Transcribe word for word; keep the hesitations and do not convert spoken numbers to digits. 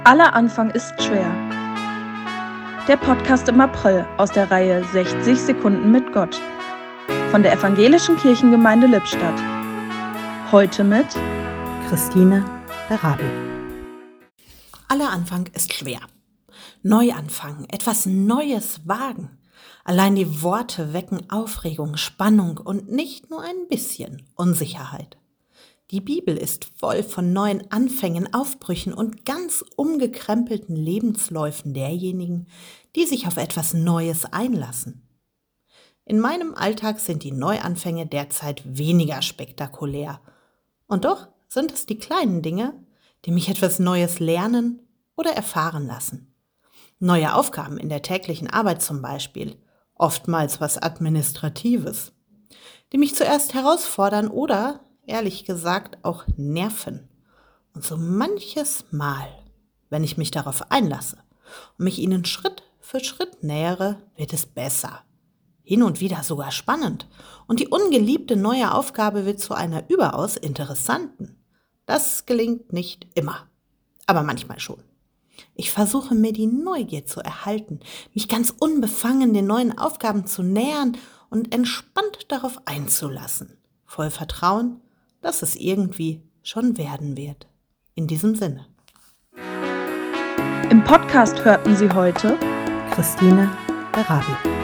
Aller Anfang ist schwer. Der Podcast im April aus der Reihe sechzig Sekunden mit Gott von der Evangelischen Kirchengemeinde Lippstadt. Heute mit Christine Berabi. Aller Anfang ist schwer. Neuanfangen, etwas Neues wagen. Allein die Worte wecken Aufregung, Spannung und nicht nur ein bisschen Unsicherheit. Die Bibel ist voll von neuen Anfängen, Aufbrüchen und ganz umgekrempelten Lebensläufen derjenigen, die sich auf etwas Neues einlassen. In meinem Alltag sind die Neuanfänge derzeit weniger spektakulär. Und doch sind es die kleinen Dinge, die mich etwas Neues lernen oder erfahren lassen. Neue Aufgaben in der täglichen Arbeit zum Beispiel, oftmals was Administratives, die mich zuerst herausfordern oder ehrlich gesagt auch nerven. Und so manches Mal, wenn ich mich darauf einlasse und mich ihnen Schritt für Schritt nähere, wird es besser. Hin und wieder sogar spannend. Und die ungeliebte neue Aufgabe wird zu einer überaus interessanten. Das gelingt nicht immer, aber manchmal schon. Ich versuche mir die Neugier zu erhalten, mich ganz unbefangen den neuen Aufgaben zu nähern und entspannt darauf einzulassen. Voll Vertrauen, dass es irgendwie schon werden wird. In diesem Sinne. Im Podcast hörten Sie heute Christine Berabi.